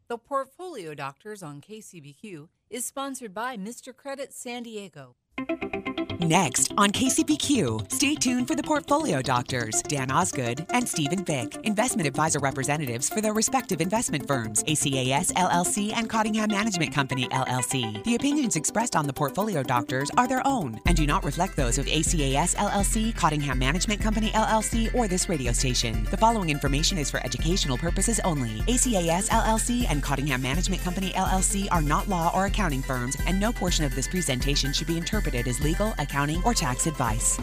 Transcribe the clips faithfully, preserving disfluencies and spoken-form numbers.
The Portfolio Doctors on K C B Q is sponsored by Mister Credit San Diego. Next on K C B Q, stay tuned for the Portfolio Doctors, Dan Osgood and Stephen Vick, investment advisor representatives for their respective investment firms, A C A S L L C and Cottingham Management Company L L C. The opinions expressed on the Portfolio Doctors are their own and do not reflect those of A C A S L L C, Cottingham Management Company L L C, or this radio station. The following information is for educational purposes only. A C A S L L C and Cottingham Management Company L L C are not law or accounting firms, and no portion of this presentation should be interpreted as legal, accounting, or tax advice.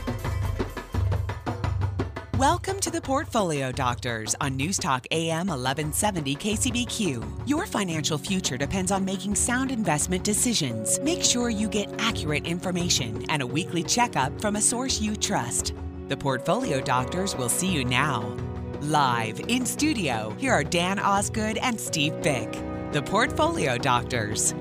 Welcome to the Portfolio Doctors on News Talk A M eleven seventy K C B Q. Your financial future depends on making sound investment decisions. Make sure you get accurate information and a weekly checkup from a source you trust. The Portfolio Doctors will see you now. Live in studio, here are Dan Osgood and Steve Vick. The Portfolio Doctors.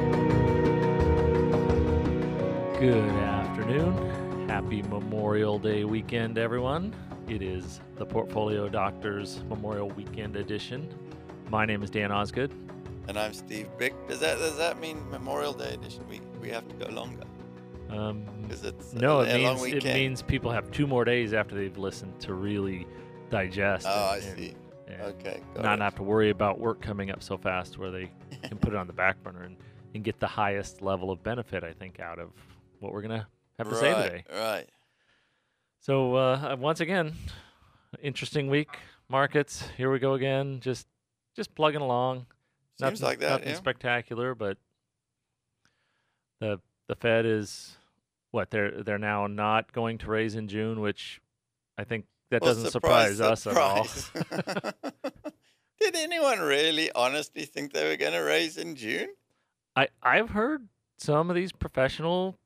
Good afternoon. Happy Memorial Day weekend, everyone. It is the Portfolio Doctors Memorial Weekend edition. My name is Dan Osgood. And I'm Steve Vick. Does that does that mean Memorial Day edition? We we have to go longer. Um, it's no, a, it a long means it weekend. means people have two more days after they've listened to really digest. Oh, and, I see. And, Okay, and got not it. have to worry about work coming up so fast, where they can put it on the back burner and, and get the highest level of benefit, I think, out of what we're gonna have to right, say today. Right. So uh, once again, interesting week. Markets, here we go again. Just just plugging along. Seems nothing, like that, Nothing yeah. spectacular, but the the Fed is what they're they're now not going to raise in June, which I think that Well, doesn't surprise, surprise, us at all. surprise. Did anyone really honestly think they were going to raise in June? I I've heard some of these professional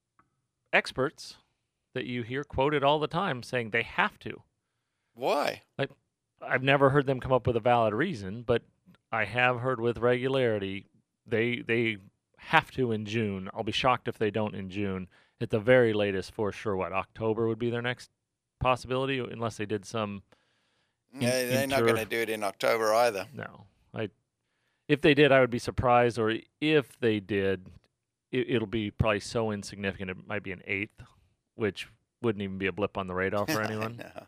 experts that you hear quoted all the time saying they have to. Why? Like, I've never heard them come up with a valid reason, but I have heard with regularity they they have to in June. I'll be shocked if they don't in June. At the very latest, for sure, what, October would be their next possibility, unless they did some. In, Yeah, they're inter- not going to do it in October either. No, I. If they did, I would be surprised. Or if they did, it, it'll be probably so insignificant it might be an eighth, which wouldn't even be a blip on the radar for anyone. I know.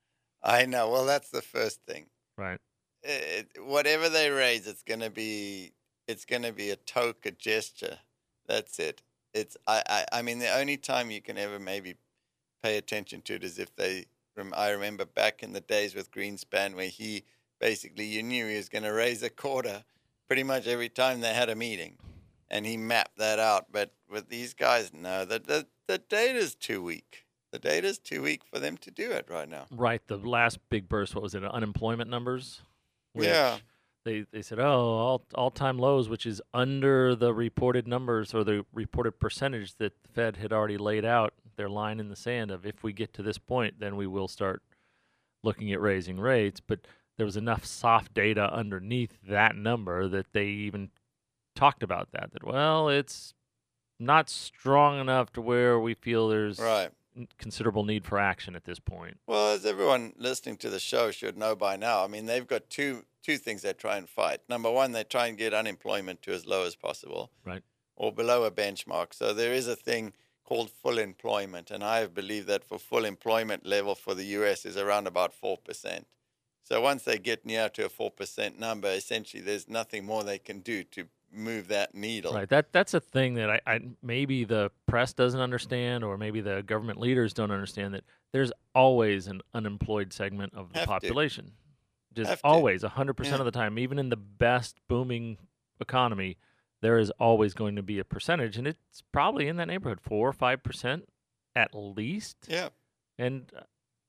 I know. Well, that's the first thing. Right. It, whatever they raise, it's going to be it's going to be a toke, a gesture. That's it. It's I, I I mean the only time you can ever maybe pay attention to it is if they. I remember back in the days with Greenspan where he basically you knew he was going to raise a quarter pretty much every time they had a meeting, and he mapped that out. But with these guys, no, the the the data's too weak. The data's too weak for them to do it right now. Right. The last big burst, what was it? Unemployment numbers. Which Yeah. They they said, oh, all all time lows, which is under the reported numbers or the reported percentage that the Fed had already laid out their line in the sand of if we get to this point, then we will start looking at raising rates. But there was enough soft data underneath that number that they even talked about that. That well, it's not strong enough to where we feel there's Right. considerable need for action at this point. Well, as everyone listening to the show should know by now, I mean, they've got two two things they try and fight. Number one, they try and get unemployment to as low as possible. Right. Or below a benchmark. So there is a thing called full employment, and I believe that for full employment level for the U S is around about four percent. So once they get near to a four percent number, essentially there's nothing more they can do to move that needle. Right. That that's a thing that I, I maybe the press doesn't understand, or maybe the government leaders don't understand, that there's always an unemployed segment of the Have to. population. Just Have to. always, one hundred percent Yeah. of the time, even in the best booming economy, there is always going to be a percentage, and it's probably in that neighborhood, four or five percent at least. Yeah. And uh,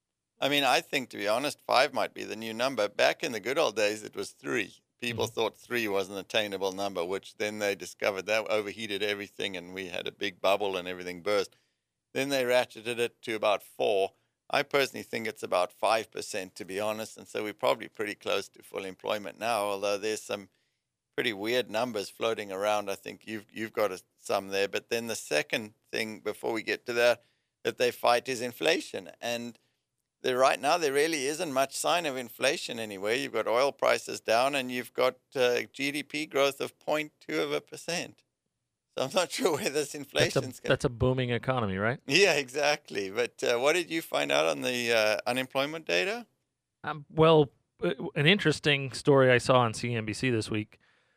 I mean, I think, to be honest, five might be the new number. Back in the good old days, it was three. People Mhm. thought three was an attainable number, which then they discovered that overheated everything, and we had a big bubble and everything burst. Then they ratcheted it to about four. I personally think it's about five percent, to be honest, and so we're probably pretty close to full employment now, although there's some pretty weird numbers floating around. I think you've you've got a, some there. But then the second thing, before we get to that, that they fight is inflation. And there right now there really isn't much sign of inflation anywhere. You've got oil prices down, and you've got uh, G D P growth of zero point two of a percent. So I'm not sure where this That's a, inflation's going. that's a booming economy, right? Yeah, exactly. But uh, what did you find out on the uh, unemployment data? Um, well, uh, an interesting story I saw on C N B C this week.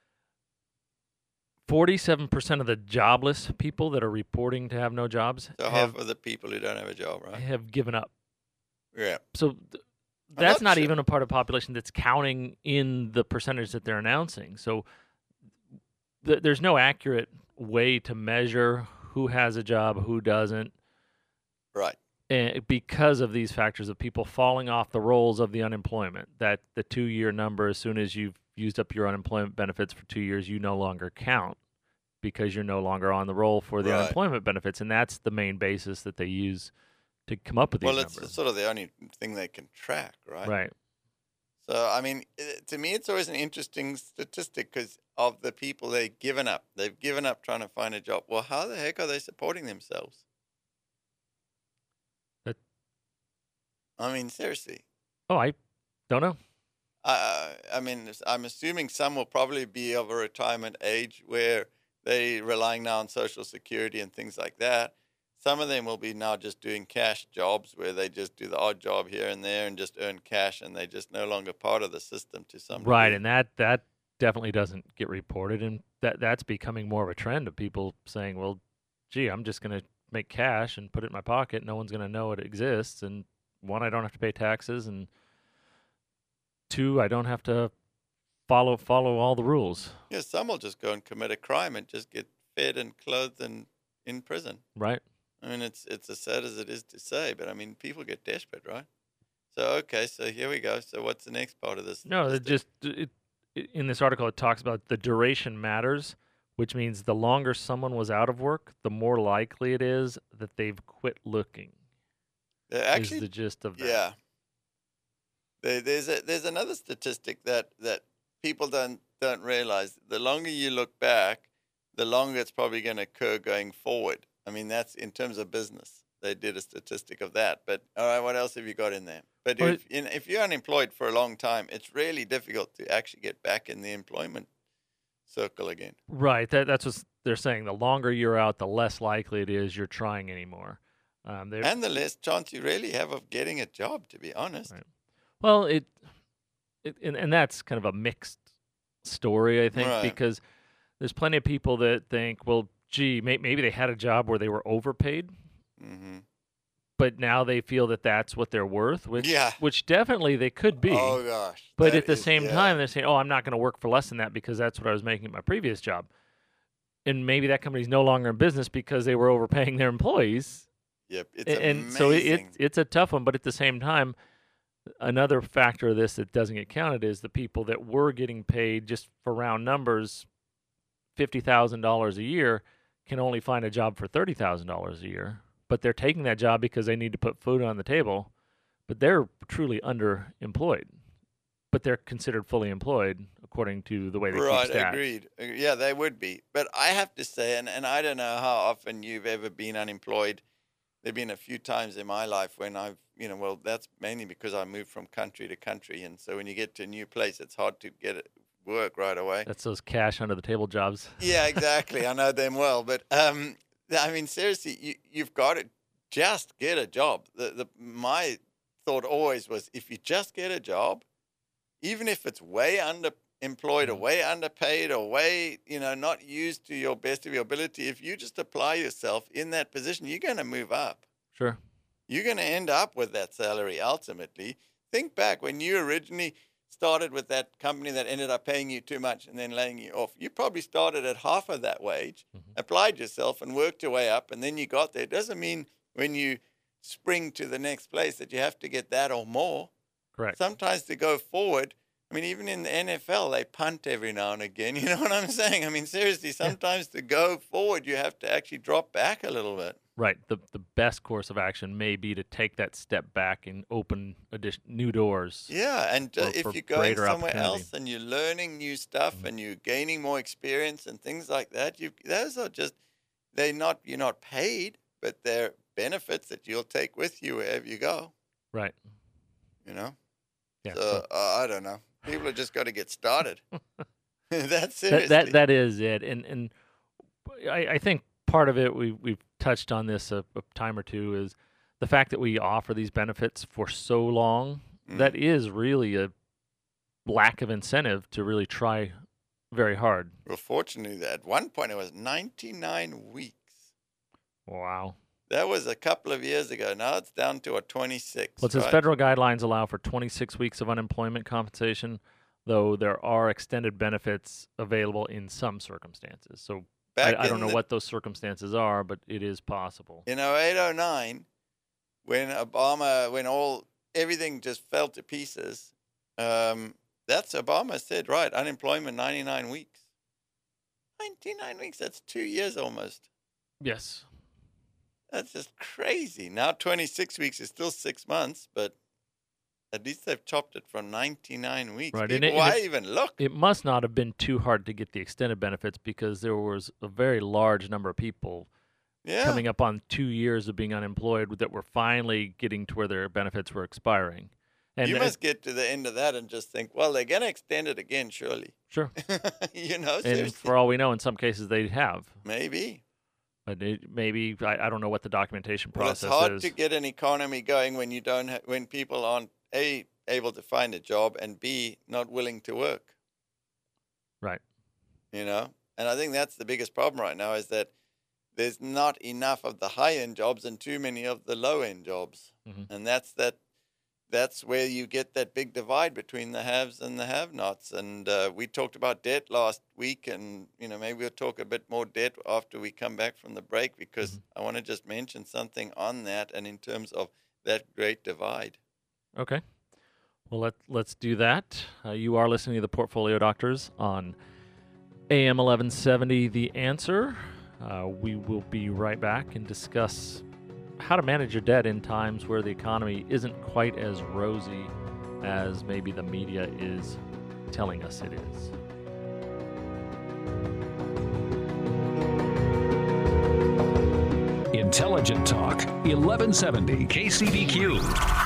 forty-seven percent of the jobless people that are reporting to have no jobs So have, half of the people who don't have a job, right? have given up. Yeah. So th- I'm that's not not sure. even a part of the population that's counting in the percentage that they're announcing. So th- there's no accurate way to measure who has a job, who doesn't, Right. and because of these factors of people falling off the rolls of the unemployment. That the two-year number, as soon as you've used up your unemployment benefits for two years, you no longer count because you're no longer on the roll for the Right. unemployment benefits, and that's the main basis that they use to come up with these Well, it's numbers. sort of the only thing they can track, right? Right. So, I mean, eh, to me, it's always an interesting statistic because of the people they've given up. They've given up trying to find a job. Well, how the heck are they supporting themselves? That- I mean, seriously. Oh, I don't know. Uh, I mean, it's- I'm assuming some will probably be of a retirement age where they're relying now on Social Security and things like that. Some of them will be now just doing cash jobs where they just do the odd job here and there and just earn cash, and they're just no longer part of the system to some Right, degree. and that that definitely doesn't get reported, and that that's becoming more of a trend of people saying, "Well, gee, I'm just going to make cash and put it in my pocket. No one's going to know it exists, and one, I don't have to pay taxes, and two, I don't have to follow follow all the rules." Yeah, some will just go and commit a crime and just get fed and clothed and in prison. Right. I mean, it's it's as sad as it is to say, but I mean, people get desperate, right? So, okay, so here we go. So, what's the next part of this? No, it statistic? just it, it, in this article it talks about the duration matters, which means the longer someone was out of work, the more likely it is that they've quit looking. They're is actually, the gist of that. yeah. There, there's a, there's another statistic that, that people don't don't realize. The longer you look back, the longer it's probably going to occur going forward. I mean, that's in terms of business. They did a statistic of that. But all right, what else have you got in there? But Well, if, in, if you're unemployed for a long time, it's really difficult to actually get back in the employment circle again. Right. That that's what they're saying. The longer you're out, the less likely it is you're trying anymore. Um, they're- And the less chance you really have of getting a job, to be honest. Right. Well, it, it and, and that's kind of a mixed story, I think, Right. because there's plenty of people that think, well, gee, may, maybe they had a job where they were overpaid, Mm-hmm. but now they feel that that's what they're worth, which Yeah. which definitely they could be. Oh, gosh. but that at the is- same yeah. time, they're saying, oh, I'm not going to work for less than that because that's what I was making at my previous job. And maybe that company's no longer in business because they were overpaying their employees. Yep, it's A- and amazing. so it, it, it's a tough one, but at the same time, another factor of this that doesn't get counted is the people that were getting paid, just for round numbers, fifty thousand dollars a year can only find a job for thirty thousand dollars a year, but they're taking that job because they need to put food on the table, but they're truly underemployed, but they're considered fully employed according to the way they Right, keep stats. agreed. Uh, Yeah, they would be. But I have to say, and, and I don't know how often you've ever been unemployed. There have been a few times in my life when I've, you know, well, that's mainly because I moved from country to country. And so when you get to a new place, it's hard to get it, work right away. That's those cash under the table jobs. Yeah, exactly. I know them well. But, um, I mean, seriously, you, you've got to just get a job. The, the, my thought always was if you just get a job, even if it's way underemployed or way underpaid or way, you know, not used to your best of your ability, if you just apply yourself in that position, you're going to move up. Sure. You're going to end up with that salary ultimately. Think back when you originally started with that company that ended up paying you too much and then laying you off. You probably started at half of that wage, Mhm. applied yourself and worked your way up, and then you got there. It doesn't mean when you spring to the next place that you have to get that or more. Correct. Sometimes to go forward, I mean, even in the N F L, they punt every now and again. You know what I'm saying? I mean, seriously, sometimes to go forward, you have to actually drop back a little bit. Right. The the best course of action may be to take that step back and open addition, new doors. Yeah, and uh, For- if for you're going greater somewhere opportunity. else and you're learning new stuff and you're gaining more experience and things like that, you those are just they're not you're not paid, but they're benefits that you'll take with you wherever you go. Right. You know? Yeah, so, so- uh, I don't know. People have just got to get started. That's that, seriously. that that is it, and and I, I think part of it we we've touched on this a, a time or two is the fact that we offer these benefits for so long. Mm. That is really a lack of incentive to really try very hard. Well, fortunately, at one point it was ninety-nine weeks. Wow. That was a couple of years ago. Now it's down to a twenty-six. Well, it says right? federal guidelines allow for twenty-six weeks of unemployment compensation, though there are extended benefits available in some circumstances. So Back I, I don't in know the- what those circumstances are, but it is possible. In oh eight, oh nine, when Obama, when all everything just fell to pieces, um, that's Obama said, right, unemployment ninety-nine weeks. ninety-nine weeks, that's two years almost. Yes. That's just crazy. Now twenty-six weeks is still six months, but at least they've chopped it from ninety-nine weeks. Right, and People, it- and why it- even look? It must not have been too hard to get the extended benefits because there was a very large number of people Yeah. coming up on two years of being unemployed that were finally getting to where their benefits were expiring. And you uh, must get to the end of that and just think, well, they're going to extend it again, surely. sure. you know, And seriously. for all we know, in some cases they have. Maybe. But it, maybe I, I don't know what the documentation Well, it's process hard is. to get an economy going when you don't ha- when people aren't A, able to find a job, and B, not willing to work. Right. You know? And I think that's the biggest problem right now is that there's not enough of the high-end jobs and too many of the low-end jobs. Mhm. And that's that. That's where you get that big divide between the haves and the have-nots. And uh, we talked about debt last week, and you know maybe we'll talk a bit more debt after we come back from the break because Mm-hmm. I want to just mention something on that and in terms of that great divide. Okay. Well, let, let's do that. Uh, you are listening to the Portfolio Doctors on A M eleven seventy, The Answer. Uh, we will be right back and discuss how to manage your debt in times where the economy isn't quite as rosy as maybe the media is telling us it is. Intelligent Talk, eleven seventy K C B Q.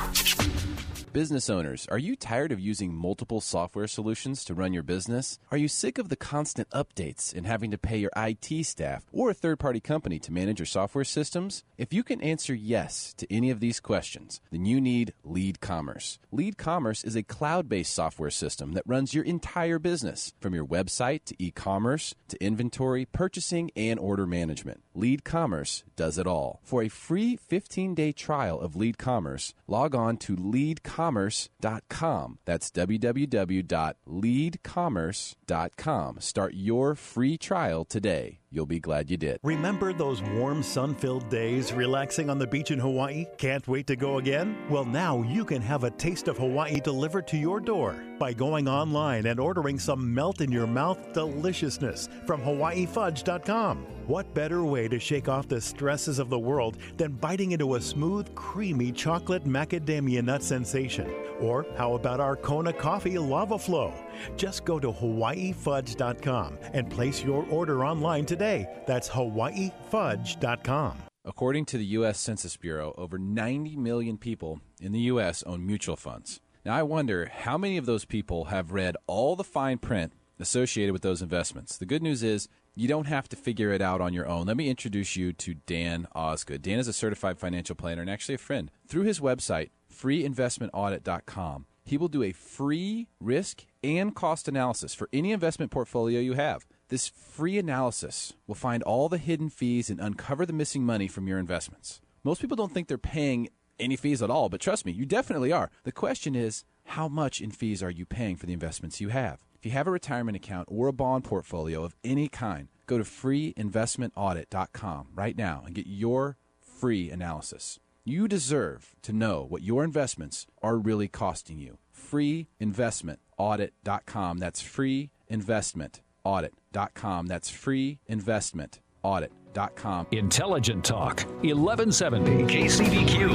Business owners, are you tired of using multiple software solutions to run your business? Are you sick of the constant updates and having to pay your I T staff or a third-party company to manage your software systems? If you can answer yes to any of these questions, then you need Lead Commerce. Lead Commerce is a cloud-based software system that runs your entire business, from your website to e-commerce to inventory, purchasing, and order management. Lead Commerce does it all. For a free fifteen-day trial of Lead Commerce, log on to lead commerce dot com. That's w w w dot lead commerce dot com. Start your free trial today. You'll be glad you did. Remember those warm, sun-filled days relaxing on the beach in Hawaii? Can't wait to go again? Well, now you can have a taste of Hawaii delivered to your door by going online and ordering some melt-in-your-mouth deliciousness from hawaii fudge dot com. What better way to shake off the stresses of the world than biting into a smooth, creamy chocolate macadamia nut sensation? Or how about our Kona Coffee Lava Flow? Just go to hawaii fudge dot com and place your order online today. That's hawaii fudge dot com. According to the U S Census Bureau, over ninety million people in the U S own mutual funds. Now, I wonder how many of those people have read all the fine print associated with those investments. The good news is you don't have to figure it out on your own. Let me introduce you to Dan Osgood. Dan is a certified financial planner and actually a friend. Through his website, free investment audit dot com, he will do a free risk and cost analysis for any investment portfolio you have. This free analysis will find all the hidden fees and uncover the missing money from your investments. Most people don't think they're paying any fees at all, but trust me, you definitely are. The question is, how much in fees are you paying for the investments you have? If you have a retirement account or a bond portfolio of any kind, go to free investment audit dot com right now and get your free analysis. You deserve to know what your investments are really costing you. free investment audit dot com. That's free investment audit dot com. That's free investment audit dot com. Intelligent Talk, eleven seventy K C B Q.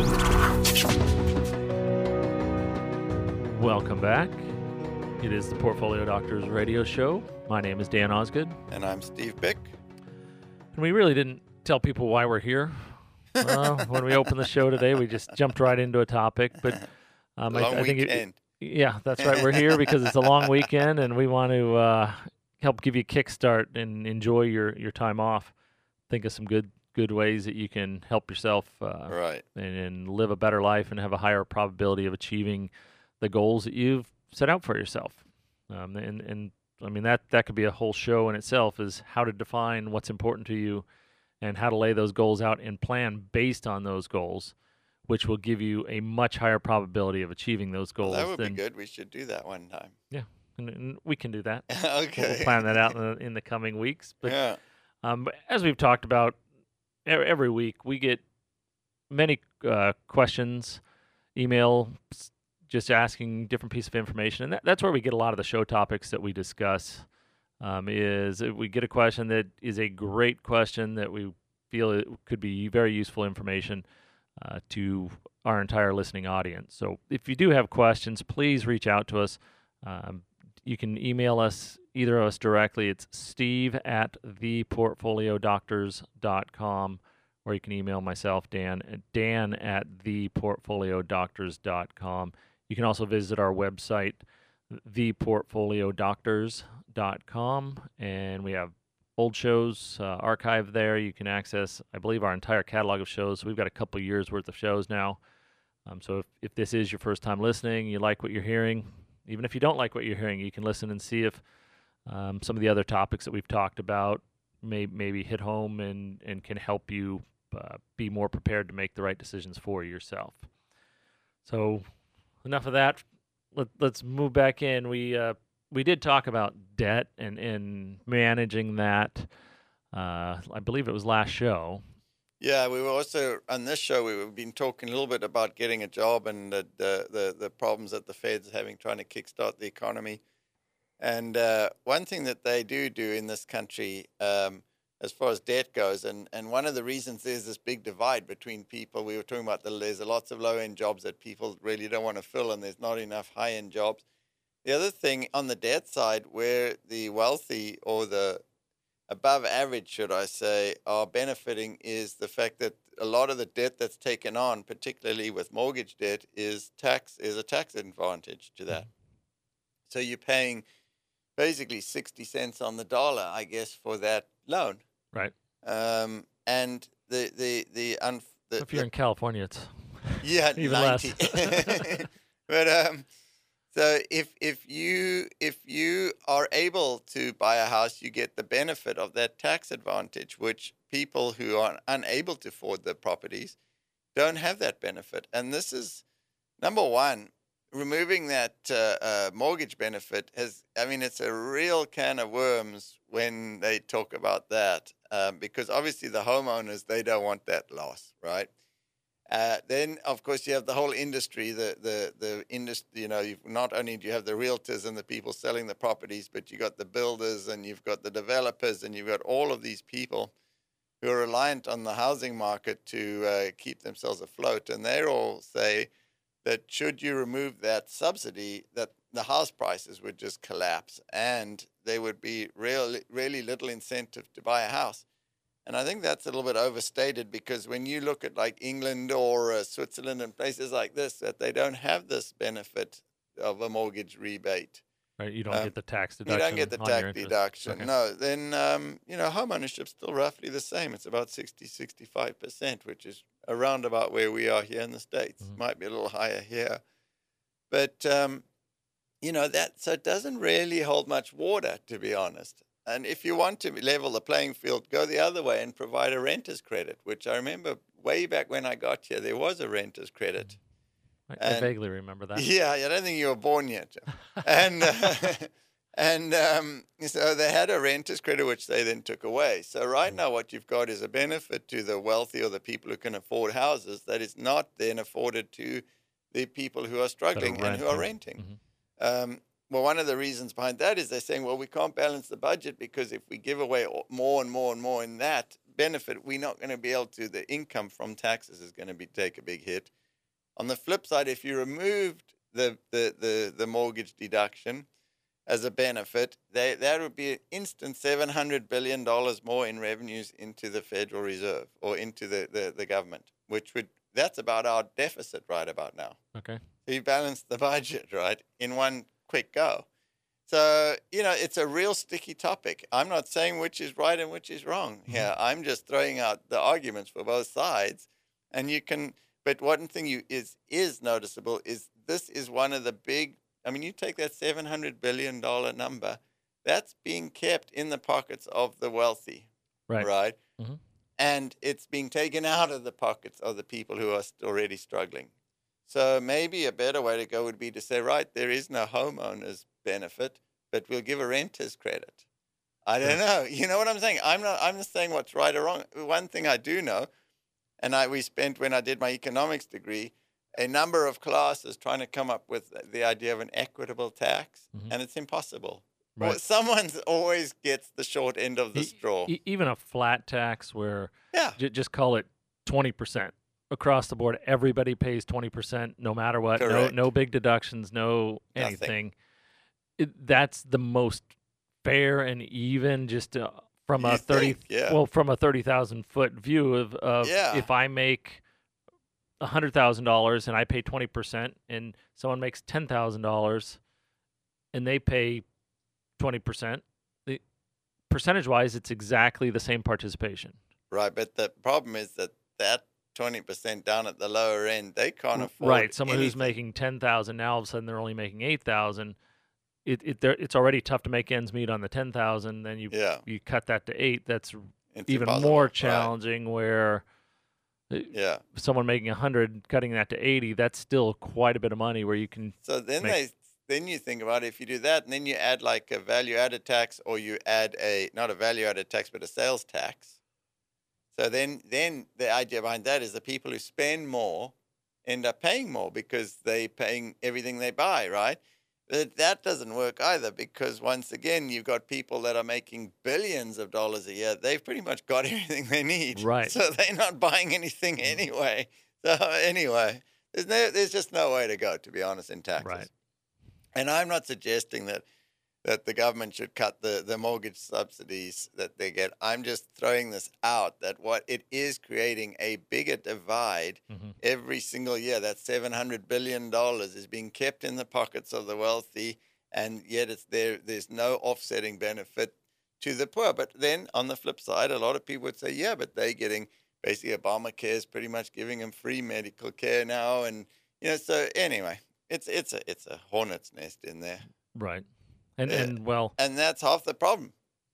Welcome back. It is the Portfolio Doctors radio show. My name is Dan Osgood. And I'm Steve Bick. And we really didn't tell people why we're here. Uh, when we opened the show today, we just jumped right into a topic. But Um, Long I, I think it, weekend. yeah, that's right. We're here because it's a long weekend, and we want to uh, help give you a kickstart and enjoy your, your time off. Think of some good good ways that you can help yourself uh, Right. and, and live a better life and have a higher probability of achieving the goals that you've set out for yourself. Um, and, and I mean, that, that could be a whole show in itself, is how to define what's important to you and how to lay those goals out and plan based on those goals, which will give you a much higher probability of achieving those Well, goals. that would than, be good. We should do that one time. Yeah, and, and we can do that. Okay. We'll plan that out in the, in the coming weeks. But Yeah. um, as we've talked about, e- every week we get many uh, questions, email, s- just asking different piece of information, and that, that's where we get a lot of the show topics that we discuss. Um, is if we get a question that is a great question that we feel it could be very useful information uh, to our entire listening audience. So if you do have questions, please reach out to us. Um, you can email us, either of us directly. It's steve at the portfolio doctors dot com, or you can email myself, Dan, at dan at the portfolio doctors dot com. You can also visit our website, the portfolio doctors dot com, and we have old shows uh, archived there. You can access, I believe, our entire catalog of shows. So we've got a couple years worth of shows now. Um, so if, if this is your first time listening, you like what you're hearing, even if you don't like what you're hearing, you can listen and see if um, some of the other topics that we've talked about may maybe hit home and, and can help you uh, be more prepared to make the right decisions for yourself. So enough of that. Let, let's move back in. We uh, we did talk about debt and, and managing that. Uh, I believe it was last show. Yeah, we were also on this show. We've been talking a little bit about getting a job and the the the, the problems that the Fed's having trying to kickstart the economy. And uh, one thing that they do do in this country, um, as far as debt goes, and, and one of the reasons there's this big divide between people. We were talking about the, there's lots of low end jobs that people really don't want to fill, and there's not enough high end jobs. The other thing on the debt side, where the wealthy or the above average, should I say, are benefiting, is the fact that a lot of the debt that's taken on, particularly with mortgage debt, is tax is a tax advantage to that. So you're paying basically sixty cents on the dollar, I guess, for that loan. Right. Um, and the the the, unf- the If you're the in California, it's yeah even ninety. less. But um, so if if you if you are able to buy a house, you get the benefit of that tax advantage, which people who are unable to afford the properties don't have that benefit. And this is number one. Removing that uh, uh, mortgage benefit has, I mean, it's a real can of worms when they talk about that, um, because obviously the homeowners, they don't want that loss, right? Uh, then, of course, you have the whole industry, the the the industry. You know, you've, not only do you have the realtors and the people selling the properties, but you got the builders and you've got the developers and you've got all of these people who are reliant on the housing market to uh, keep themselves afloat, and they all say that should you remove that subsidy, that the house prices would just collapse and there would be really, really little incentive to buy a house. And I think that's a little bit overstated, because when you look at like England or uh, Switzerland and places like this, that they don't have this benefit of a mortgage rebate. Right, you don't Um, get the tax You deduction. don't get the on your tax interest. deduction. Okay. No, then, um, you know, home ownership's still roughly the same. It's about sixty, sixty-five percent, which is around about where we are here in the States. Mhm. Might be a little higher here. But, um, you know, that, so it doesn't really hold much water, to be honest. And if you want to level the playing field, go the other way and provide a renter's credit, which I remember way back when I got here, there was a renter's credit. I, I And- vaguely remember that. Yeah, I don't think you were born yet. and uh, and um, so they had a renter's credit, which they then took away. So right now what you've got is a benefit to the wealthy or the people who can afford houses that is not then afforded to the people who are struggling and who are renting. Mhm. Um, well, one of the reasons behind that is they're saying, well, we can't balance the budget because if we give away o- more and more and more in that benefit, we're not going to be able to, the income from taxes is going to be take a big hit. On the flip side, if you removed the, the, the, the mortgage deduction as a benefit, they, that would be an instant seven hundred billion dollars more in revenues into the Federal Reserve or into the, the, the government, which would that's about our deficit right about now. Okay. So you balance the budget, right, in one quick go. So, you know, it's a real sticky topic. I'm not saying which is right and which is wrong here. Mm-hmm. I'm just throwing out the arguments for both sides. And you can, but one thing you is is noticeable is this is one of the big, I mean, you take that seven hundred billion dollars number, that's being kept in the pockets of the wealthy, right? Right? Mm-hmm. And it's being taken out of the pockets of the people who are already struggling. So maybe a better way to go would be to say, right, there is no homeowners benefit, but we'll give a renter's credit. I don't yeah. know. You know what I'm saying? I'm not, I'm just saying what's right or wrong. One thing I do know, and I we spent, when I did my economics degree, a number of classes trying to come up with the idea of an equitable tax, mm-hmm. and it's impossible. Right. Well, someone always gets the short end of the e- straw. E- even a flat tax where yeah. j- just call it twenty percent. Across the board, everybody pays twenty percent no matter what. Correct. No no big deductions, no anything. It, that's the most fair and even just uh, from you a thirty think, yeah. well from a thirty thousand foot view of, of yeah. if I make one hundred thousand dollars and I pay twenty percent and someone makes ten thousand dollars and they pay twenty percent, the percentage-wise, it's exactly the same participation. Right, but the problem is that that twenty percent down at the lower end, they can't afford right. Someone anything. who's making ten thousand now, all of a sudden they're only making eight thousand. It it it's already tough to make ends meet on the ten thousand. Then you yeah. you cut that to eight. That's it's even impossible. more challenging. Right. Where yeah, someone making a hundred, cutting that to eighty, that's still quite a bit of money. Where you can so then make... they then you think about it, if you do that, and then you add like a value added tax, or you add a not a value added tax but a sales tax. So then, then the idea behind that is the people who spend more end up paying more because they're paying everything they buy, right? But that doesn't work either because, once again, you've got people that are making billions of dollars a year. They've pretty much got everything they need. Right. So they're not buying anything anyway. So anyway, there's no, there's just no way to go, to be honest, in taxes. Right. And I'm not suggesting that that the government should cut the, the mortgage subsidies that they get. I'm just throwing this out, that what it is creating a bigger divide mm-hmm. every single year. That seven hundred billion dollars is being kept in the pockets of the wealthy, and yet it's there. There's no offsetting benefit to the poor. But then on the flip side, a lot of people would say, yeah, but they're getting, basically Obamacare is pretty much giving them free medical care now. And, you know, so anyway, it's it's a it's a hornet's nest in there. Right. And, yeah. and well, and that's half the problem,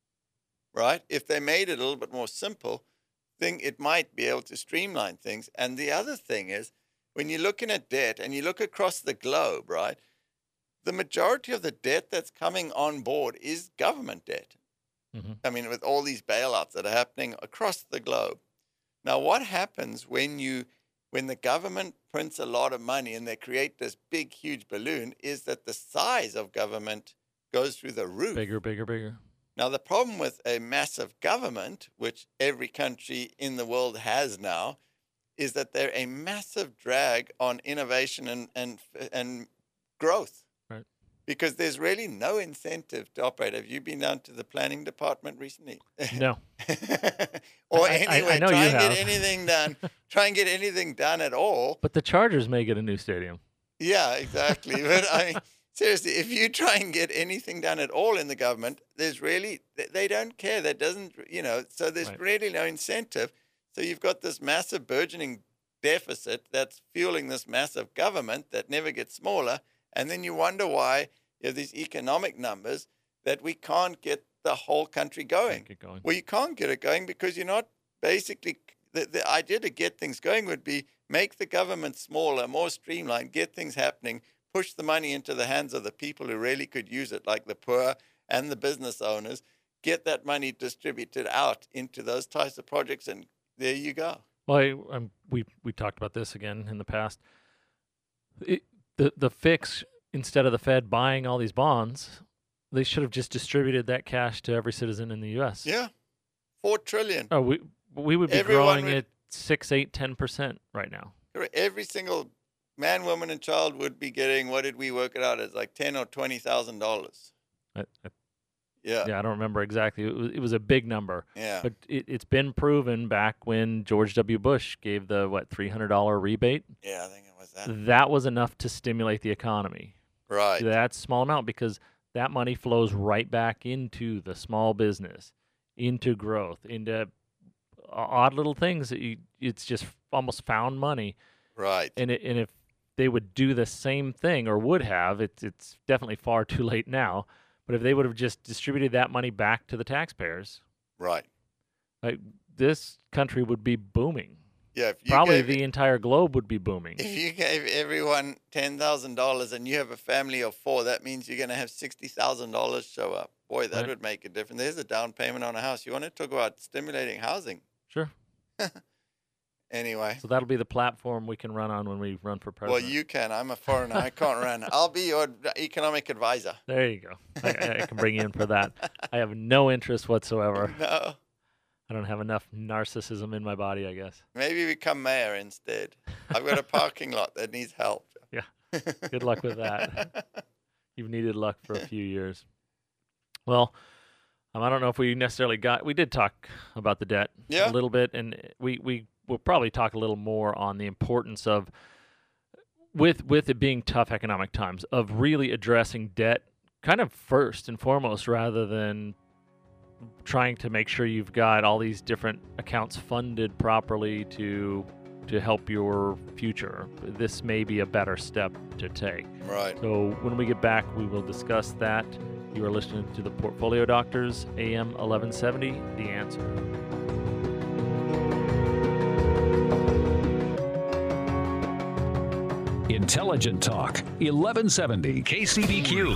right? If they made it a little bit more simple, think it might be able to streamline things. And the other thing is, when you're looking at debt and you look across the globe, right, the majority of the debt that's coming on board is government debt. Mm-hmm. I mean, with all these bailouts that are happening across the globe. Now, what happens when you when the government prints a lot of money and they create this big, huge balloon is that the size of government goes through the roof. Bigger, bigger, bigger. Now, the problem with a massive government, which every country in the world has now, is that they're a massive drag on innovation and and, and growth. Right. Because there's really no incentive to operate. Have you been down to the planning department recently? No. or I, anyway, I, I know try you and have. get anything done. Try and get anything done at all. But the Chargers may get a new stadium. Yeah, exactly. But I mean, seriously, if you try and get anything done at all in the government, there's really, they don't care. That doesn't, you know, so there's right. really no incentive. So you've got this massive burgeoning deficit that's fueling this massive government that never gets smaller. And then you wonder why you have these economic numbers that we can't get the whole country going. Get going. Well, you can't get it going because you're not basically, the, the idea to get things going would be make the government smaller, more streamlined, get things happening, push the money into the hands of the people who really could use it, like the poor and the business owners, get that money distributed out into those types of projects, and there you go. Well, I, um, we we talked about this again in the past. It, the the fix, instead of the Fed buying all these bonds, they should have just distributed that cash to every citizen in the U S. Yeah, four trillion. Oh, we we would be Everyone growing would, at six, eight, ten percent right now. Every single man, woman, and child would be getting, what did we work it out as, like ten or twenty thousand dollars. Yeah. Yeah, I don't remember exactly. It was, it was a big number. Yeah. But it, it's been proven back when George W. Bush gave the, what, three hundred dollars rebate? Yeah, I think it was that. That was enough to stimulate the economy. Right. That's a small amount because that money flows right back into the small business, into growth, into odd little things that you, it's just almost found money. Right. And it, and if they would do the same thing, or would have, it's it's definitely far too late now. But if they would have just distributed that money back to the taxpayers, Right. like this country would be booming. Yeah. If you Probably gave, the entire globe would be booming. If you gave everyone ten thousand dollars and you have a family of four, that means you're going to have sixty thousand dollars show up. Boy, that Right. would make a difference. There's a down payment on a house. You want to talk about stimulating housing? Sure. Anyway. So that'll be the platform we can run on when we run for president. Well, you can. I'm a foreigner. I can't run. I'll be your economic advisor. There you go. I, I can bring you in for that. I have no interest whatsoever. No. I don't have enough narcissism in my body, I guess. Maybe become mayor instead. I've got a parking lot that needs help. Yeah. Good luck with that. You've needed luck for a few years. Well, um, I don't know if we necessarily got. We did talk about the debt Yeah. a little bit, and we we will probably talk a little more on the importance of, with with it being tough economic times, of really addressing debt kind of first and foremost, rather than trying to make sure you've got all these different accounts funded properly to to help your future. This may be a better step to take. Right. So when we get back, we will discuss that. You are listening to the Portfolio Doctors, A M eleven seventy, The Answer. Intelligent Talk, eleven seventy K C B Q.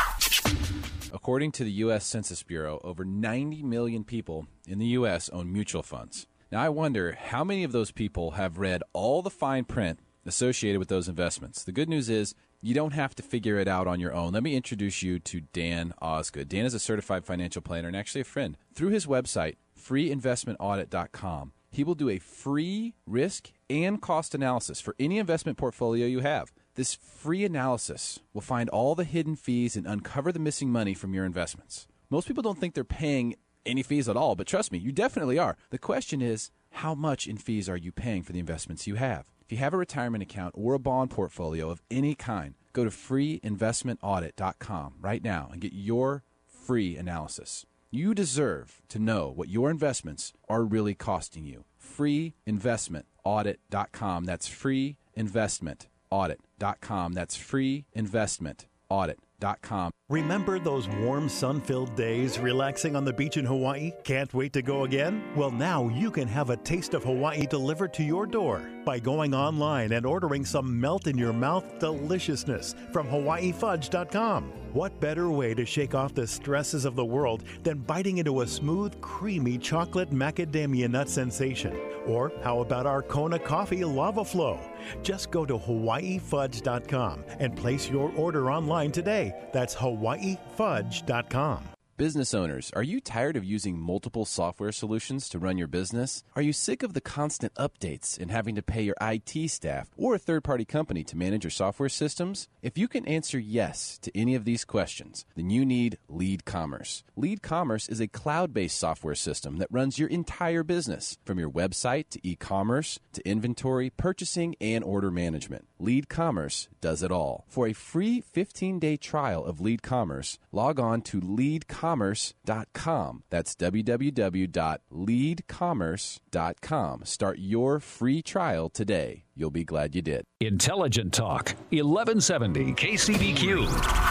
According to the U S Census Bureau, over ninety million people in the U S own mutual funds. Now, I wonder how many of those people have read all the fine print associated with those investments. The good news is you don't have to figure it out on your own. Let me introduce you to Dan Osgood. Dan is a certified financial planner and actually a friend. Through his website, free investment audit dot com, he will do a free risk and cost analysis for any investment portfolio you have. This free analysis will find all the hidden fees and uncover the missing money from your investments. Most people don't think they're paying any fees at all, but trust me, you definitely are. The question is, how much in fees are you paying for the investments you have? If you have a retirement account or a bond portfolio of any kind, go to free investment audit dot com right now and get your free analysis. You deserve to know what your investments are really costing you. free investment audit dot com. That's free investment audit dot com. That's free investment audit dot com. Remember those warm, sun-filled days relaxing on the beach in Hawaii? Can't wait to go again? Well, now you can have a taste of Hawaii delivered to your door by going online and ordering some melt-in-your-mouth deliciousness from hawaii fudge dot com. What better way to shake off the stresses of the world than biting into a smooth, creamy chocolate macadamia nut sensation? Or how about our Kona Coffee Lava Flow? Just go to hawaii fudge dot com and place your order online today. That's hawaii fudge dot com. Business owners, are you tired of using multiple software solutions to run your business? Are you sick of the constant updates and having to pay your I T staff or a third-party company to manage your software systems? If you can answer yes to any of these questions, then you need Lead Commerce. Lead Commerce is a cloud-based software system that runs your entire business, from your website to e-commerce to inventory, purchasing, and order management. Lead Commerce does it all. For a free fifteen-day trial of Lead Commerce, log on to lead commerce dot com. That's w w w dot lead commerce dot com. Start your free trial today. You'll be glad you did. Intelligent Talk, eleven seventy K C B Q.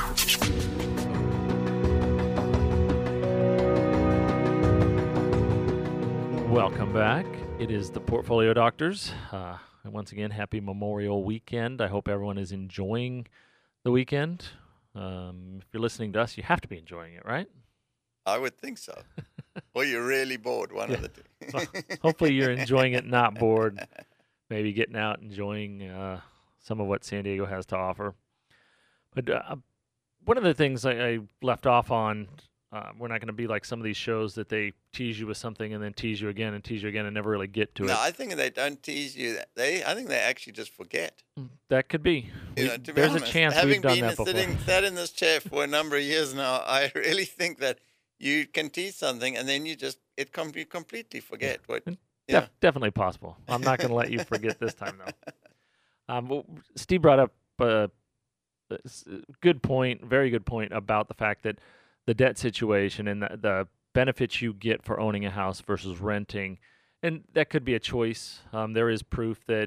Welcome back. It is the Portfolio Doctors. Uh, and once again, happy Memorial Weekend. I hope everyone is enjoying the weekend. Um, if you're listening to us, you have to be enjoying it, right? I would think so. Or you're really bored, one Yeah. of the two. Well, hopefully you're enjoying it, not bored. Maybe getting out, enjoying uh, some of what San Diego has to offer. But uh, one of the things I, I left off on, uh, we're not going to be like some of these shows that they tease you with something and then tease you again and tease you again and never really get to No, it. I think they don't tease you. They, I think they actually just forget. That could be. You We- know, to be there's honest, a chance having we've done been that before. sitting sat in this chair for a number of years now, I really think that you can tease something, and then you just it com- you completely forget what. Def- Yeah. Definitely possible. I'm not going to let you forget this time, though. Um, well, Steve brought up a, a s- good point, very good point about the fact that the debt situation and the, the benefits you get for owning a house versus renting, and that could be a choice. Um, there is proof that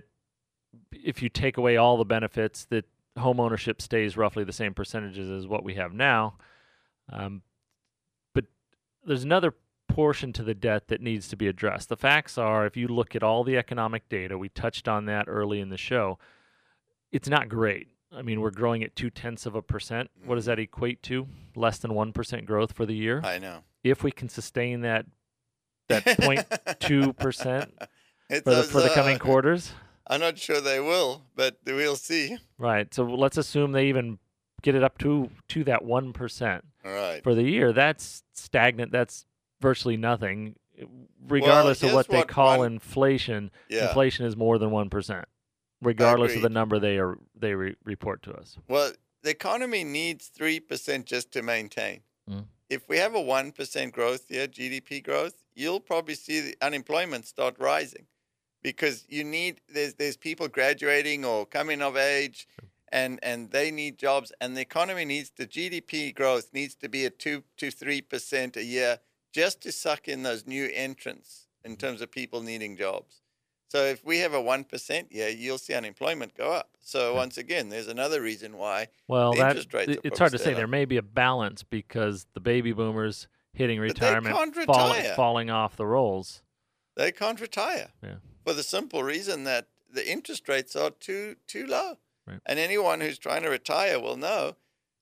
if you take away all the benefits, that home ownership stays roughly the same percentages as what we have now. Um, but there's another portion to the debt that needs to be addressed. The facts are, if you look at all the economic data, we touched on that early in the show, it's not great. I mean, we're growing at two tenths of a percent. What does that equate to? Less than one percent growth for the year. I know. If we can sustain that that zero point two percent It's for the those, for the coming uh, quarters, I'm not sure they will, but we'll see. right? So let's assume they even get it up to to that one percent All right. for the year. That's stagnant. That's virtually nothing, regardless of here's what they what call one- inflation. Yeah. Inflation is more than one percent, regardless of the Agreed. number they are they re- report to us. Well, the economy needs three percent just to maintain. Mm. If we have a one percent growth here, G D P growth, you'll probably see the unemployment start rising because you need there's there's people graduating or coming of age, and and they need jobs, and the economy needs the G D P growth needs to be at two to three percent a year just to suck in those new entrants in terms of people needing jobs. So if we have a one percent, yeah, you'll see unemployment go up. So once again, there's another reason why Well, the that interest rates it- are it's probably hard to say. stay There low. may be a balance because the baby boomers hitting But they retirement, can't falling, retire. falling off the rolls. They can't retire Yeah. for the simple reason that the interest rates are too too low. Right. And anyone who's trying to retire will know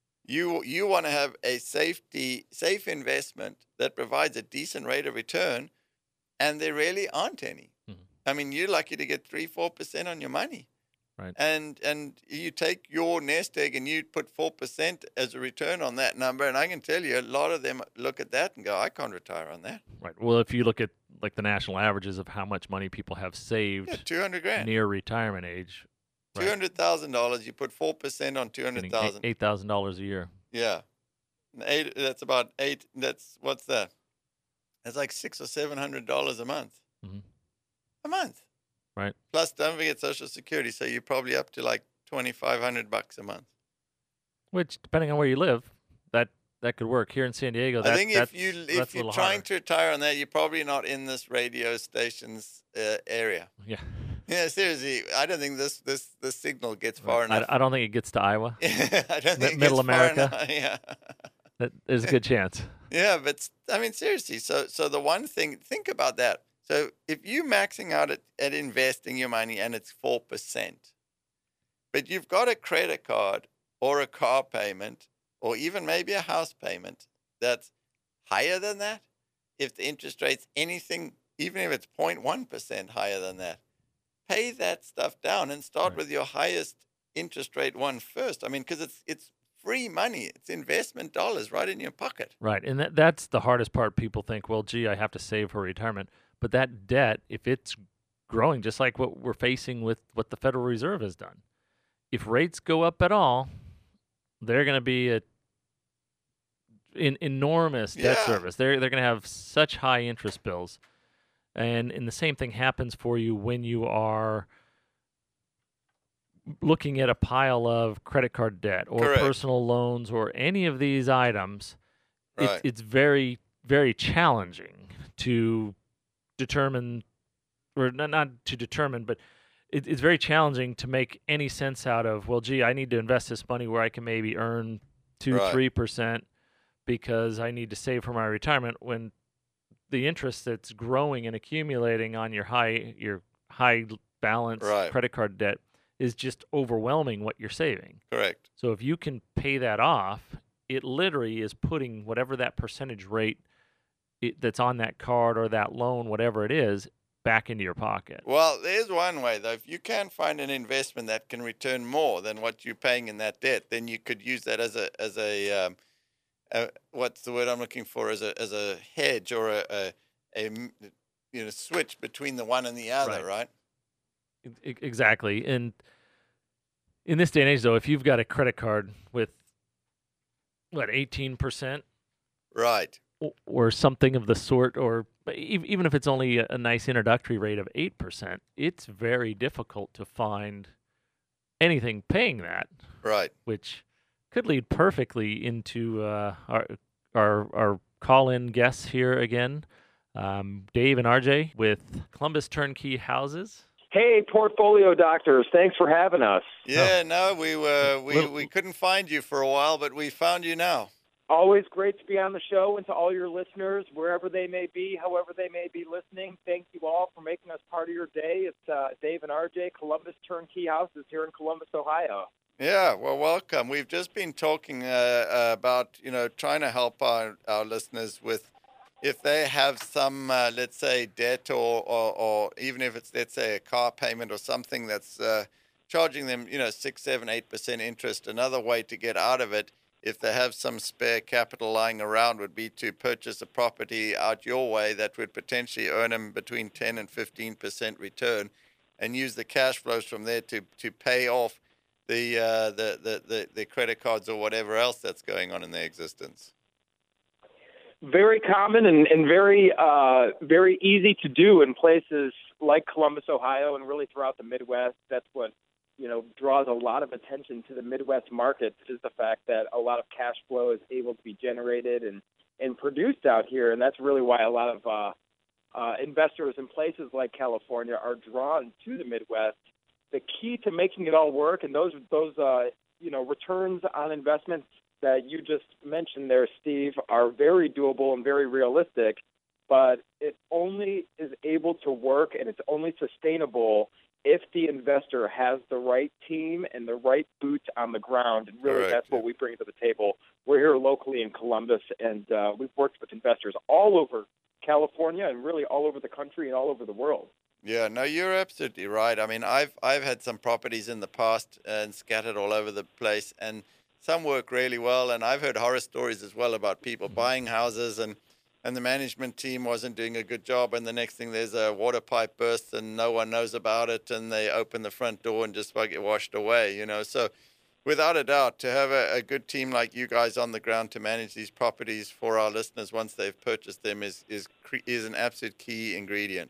you you want to have a safety safe investment that provides a decent rate of return, and there really aren't any. Mhm. I mean, you're lucky to get three four percent on your money. Right. And and you take your nest egg and you put four percent as a return on that number, and I can tell you a lot of them look at that and go, I can't retire on that. Right. Well, if you look at like the national averages of how much money people have saved Yeah, two hundred grand. near retirement age, Two hundred thousand dollars. You put four percent on two hundred getting thousand. eight thousand dollars a year. Yeah, eight. That's about eight. That's what's that? That's like six or seven hundred dollars a month. Mhm. A month. Right. Plus, don't forget Social Security. So you're probably up to like twenty five hundred bucks a month. Which, depending on where you live, that that could work. Here in San Diego, that, I think if that's, you that's if a you're little trying harder. to retire on that, you're probably not in this radio station's uh, area. Yeah. Yeah, seriously, I don't think this this this signal gets far I, enough. I don't think it gets to Iowa. I don't think it Middle gets far America? enough. Yeah. That, there's a good chance. Yeah, but s- I mean, seriously. So, so the one thing, think about that. So, if you're maxing out at, at investing your money and it's four percent, but you've got a credit card or a car payment or even maybe a house payment that's higher than that, if the interest rate's anything, even if it's zero point one percent higher than that, pay that stuff down and start Right. with your highest interest rate one first. I mean, because it's it's free money, it's investment dollars right in your pocket. Right. And that, that's the hardest part. People think, well, gee, I have to save for retirement. But that debt, if it's growing, just like what we're facing with what the Federal Reserve has done, if rates go up at all, they're going to be a in, enormous debt Yeah. service. They're, they're going to have such high interest bills. And, and the same thing happens for you when you are looking at a pile of credit card debt or Correct. personal loans or any of these items. Right. It's, it's very, very challenging to determine, or not, not to determine, but it, it's very challenging to make any sense out of, well, gee, I need to invest this money where I can maybe earn two, Right. three percent because I need to save for my retirement, when the interest that's growing and accumulating on your high, your high balance Right. credit card debt is just overwhelming what you're saving. Correct. So if you can pay that off, it literally is putting whatever that percentage rate it, that's on that card or that loan, whatever it is, back into your pocket. Well, there's one way though. If you can find an investment that can return more than what you're paying in that debt, then you could use that as a as a, um, a what's the word I'm looking for? As a as a hedge or a, a, a m- you know switch between the one and the other, Right. right? E- e- Exactly. And in this day and age, though, if you've got a credit card with, what, eighteen percent Right. or something of the sort, or even if it's only a nice introductory rate of eight percent, it's very difficult to find anything paying that. Right. Which could lead perfectly into uh, our, our, our call-in guests here again, um, Dave and R J with Columbus Turnkey Houses. Hey, Portfolio Doctors, thanks for having us. Yeah, oh. no, we were we, Little... we couldn't find you for a while, but we found you now. Always great to be on the show, and to all your listeners, wherever they may be, however they may be listening, thank you all for making us part of your day. It's uh, Dave and R J, Columbus Turnkey Houses here in Columbus, Ohio. Yeah, well, welcome. We've just been talking uh, uh, about, you know, trying to help our, our listeners with if they have some, uh, let's say, debt or, or, or even if it's, let's say, a car payment or something that's uh, charging them, you know, six, seven, eight percent interest. Another way to get out of it, if they have some spare capital lying around, would be to purchase a property out your way that would potentially earn them between ten and fifteen percent return, and use the cash flows from there to, to pay off the, uh, the, the, the, the credit cards or whatever else that's going on in their existence. Very common and, and very uh, very easy to do in places like Columbus, Ohio, and really throughout the Midwest. That's what, you know, draws a lot of attention to the Midwest market, is the fact that a lot of cash flow is able to be generated and, and produced out here. And that's really why a lot of uh, uh, investors in places like California are drawn to the Midwest. The key to making it all work, and those, those uh, you know, returns on investments that you just mentioned there, Steve, are very doable and very realistic, but it only is able to work and it's only sustainable if the investor has the right team and the right boots on the ground. And really, right. That's what we bring to the table. We're here locally in Columbus, and uh, we've worked with investors all over California and really all over the country and all over the world. Yeah, no, you're absolutely right. I mean, I've I've had some properties in the past and scattered all over the place, and some work really well, and I've heard horror stories as well about people buying houses and, and the management team wasn't doing a good job, and the next thing there's a water pipe burst and no one knows about it, and they open the front door and just about get washed away, you know. So without a doubt, to have a, a good team like you guys on the ground to manage these properties for our listeners once they've purchased them is is is an absolute key ingredient.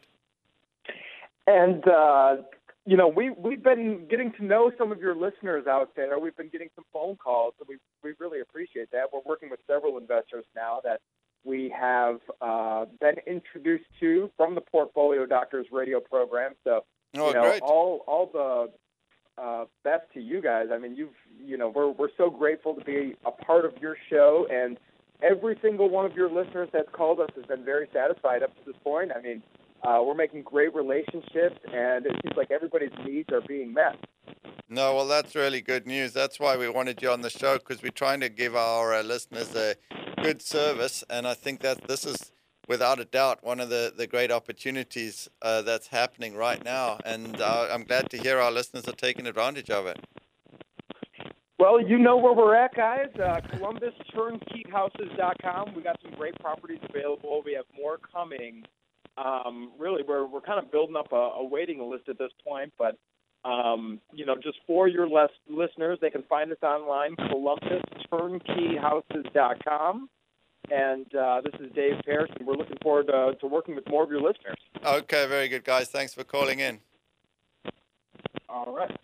And uh You know, we, we've been getting to know some of your listeners out there. We've been getting some phone calls, and we we really appreciate that. We're working with several investors now that we have uh, been introduced to from the Portfolio Doctors radio program. So, oh, you know, great. all all the uh, best to you guys. I mean, you've you know, we're we're so grateful to be a part of your show, and every single one of your listeners that's called us has been very satisfied up to this point. I mean, Uh, we're making great relationships, and it seems like everybody's needs are being met. No, well, that's really good news. That's why we wanted you on the show, because we're trying to give our uh, listeners a good service, and I think that this is, without a doubt, one of the, the great opportunities uh, that's happening right now, and uh, I'm glad to hear our listeners are taking advantage of it. Well, you know where we're at, guys. Uh, Columbus Turnkey Houses dot com. We got some great properties available. We have more coming. Um, really, we're we're kind of building up a, a waiting list at this point, but um, you know, just for your les- listeners, they can find us online, Columbus Turnkey Houses dot com. And uh, this is Dave Parrish, and we're looking forward to, to working with more of your listeners. Okay, very good, guys. Thanks for calling in. All right.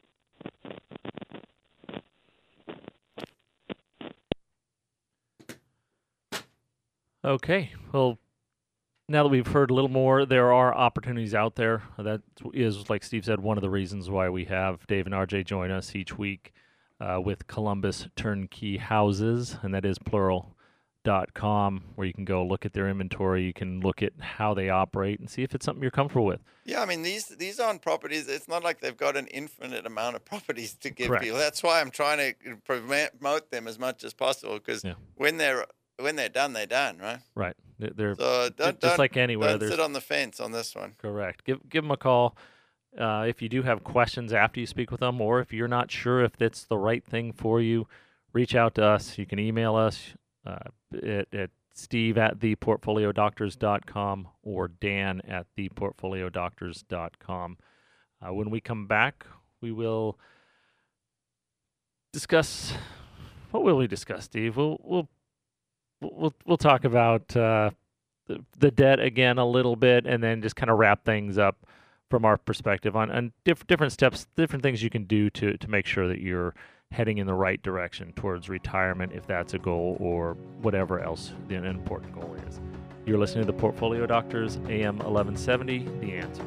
Okay, well, now that we've heard a little more, there are opportunities out there. That is, like Steve said, one of the reasons why we have Dave and R J join us each week uh, with Columbus Turnkey Houses, and that is plural dot com, where you can go look at their inventory. You can look at how they operate and see if it's something you're comfortable with. Yeah, I mean, these these aren't properties. It's not like they've got an infinite amount of properties to give Correct. people. That's why I'm trying to promote them as much as possible, because yeah. when they're when they're done, they're done, right? Right. They're so don't, just don't, like anywhere. Don't sit on the fence on this one. Correct. Give give them a call uh, if you do have questions after you speak with them, or if you're not sure if it's the right thing for you. Reach out to us. You can email us uh, at, at Steve at the portfolio doctors dot com or Dan at the portfolio doctors dot com. Uh, when we come back, we will discuss. What will we discuss, Steve? We'll we'll we'll we'll talk about uh, the, the debt again a little bit, and then just kind of wrap things up from our perspective on, on diff- different steps, different things you can do to to make sure that you're heading in the right direction towards retirement, if that's a goal, or whatever else the an important goal is. You're listening to the Portfolio Doctors, A M eleven seventy, The Answer.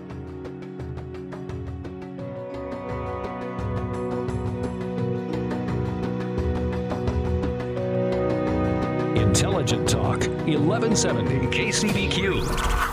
Intelligent Talk, eleven seventy K C B Q.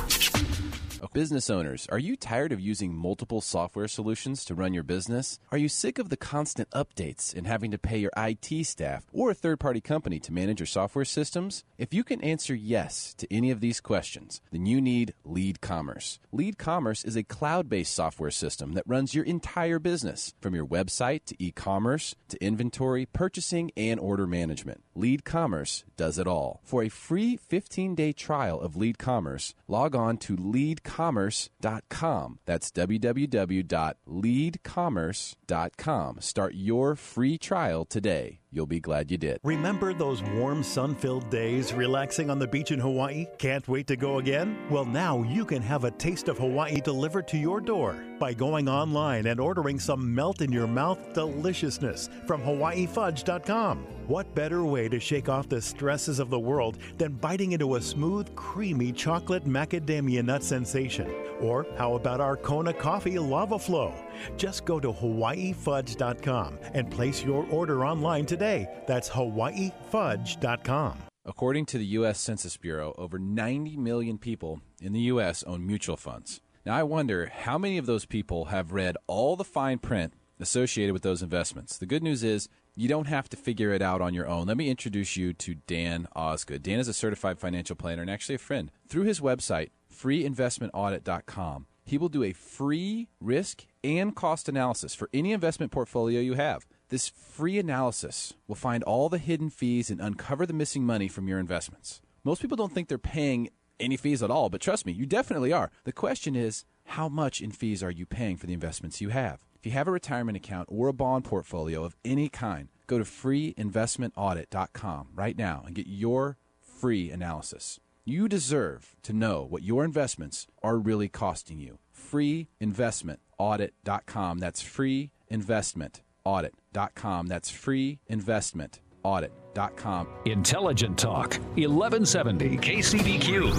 Business owners, are you tired of using multiple software solutions to run your business? Are you sick of the constant updates and having to pay your I T staff or a third-party company to manage your software systems? If you can answer yes to any of these questions, then you need Lead Commerce. Lead Commerce is a cloud-based software system that runs your entire business, from your website to e-commerce to inventory, purchasing, and order management. Lead Commerce does it all. For a free fifteen-day trial of Lead Commerce, log on to lead commerce dot com. That's w w w dot lead commerce dot com. Start your free trial today. You'll be glad you did. Remember those warm, sun-filled days relaxing on the beach in Hawaii? Can't wait to go again? Well, now you can have a taste of Hawaii delivered to your door by going online and ordering some melt-in-your-mouth deliciousness from hawaii fudge dot com. What better way to shake off the stresses of the world than biting into a smooth, creamy chocolate macadamia nut sensation? Or how about our Kona Coffee Lava Flow? Just go to hawaii fudge dot com and place your order online today. That's hawaii fudge dot com. According to the U S Census Bureau, over ninety million people in the U S own mutual funds. Now, I wonder how many of those people have read all the fine print associated with those investments. The good news is you don't have to figure it out on your own. Let me introduce you to Dan Osgood. Dan is a certified financial planner and actually a friend. Through his website, free investment audit dot com, he will do a free risk and cost analysis for any investment portfolio you have. This free analysis will find all the hidden fees and uncover the missing money from your investments. Most people don't think they're paying any fees at all, but trust me, you definitely are. The question is, how much in fees are you paying for the investments you have? If you have a retirement account or a bond portfolio of any kind, go to free investment audit dot com right now and get your free analysis. You deserve to know what your investments are really costing you. free investment audit dot com. That's free investment audit dot com. That's free investment audit dot com. Intelligent Talk, eleven seventy K C B Q.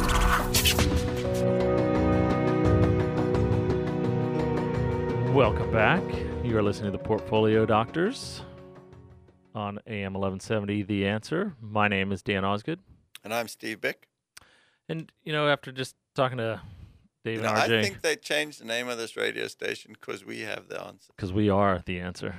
Welcome back. You are listening to the Portfolio Doctors on A M eleven seventy, The Answer. My name is Dan Osgood. And I'm Steve Bick. And, you know, after just talking to Dave You know, and R J. I think they changed the name of this radio station because we have the answer. Because we are the answer.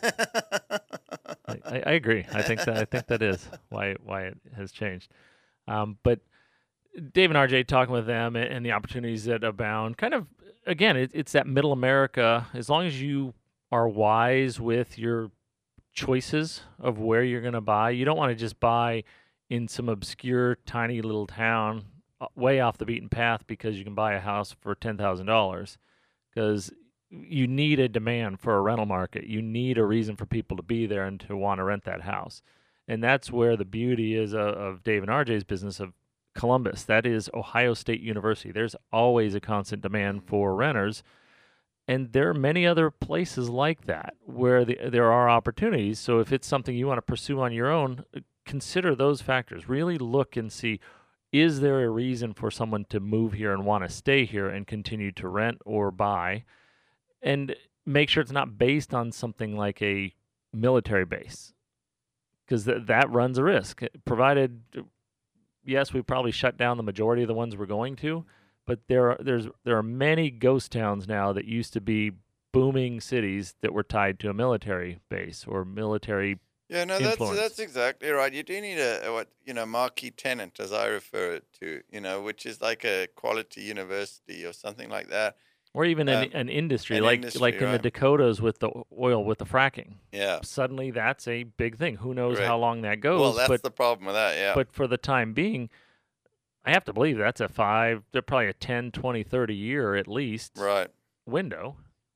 I, I, I agree. I think that I think that is why why it has changed. Um, but Dave and R J, talking with them and, and the opportunities that abound, kind of, again, it, it's that middle America. As long as you are wise with your choices of where you're going to buy, you don't want to just buy in some obscure, tiny little town way off the beaten path because you can buy a house for ten thousand dollars, because you need a demand for a rental market. You need a reason for people to be there and to want to rent that house. And that's where the beauty is of, of Dave and R J's business of Columbus. That is Ohio State University. There's always a constant demand for renters. And there are many other places like that where the, there are opportunities. So if it's something you want to pursue on your own, consider those factors. Really look and see, is there a reason for someone to move here and want to stay here and continue to rent or buy? And make sure it's not based on something like a military base, because th- that runs a risk. Provided, yes, we probably shut down the majority of the ones we're going to, but there are, there's there are many ghost towns now that used to be booming cities that were tied to a military base or military Yeah, no, influence. that's that's exactly right. You do need a, a what you know marquee tenant, as I refer it to, you know, which is like a quality university or something like that, or even um, an, an industry an like industry, like in the right. Dakotas with the oil with the fracking. Yeah. Suddenly, that's a big thing. Who knows Right. how long that goes? Well, that's but the problem with that. Yeah. but for the time being, I have to believe that's a five, they're probably a ten, twenty, thirty year at least right. window.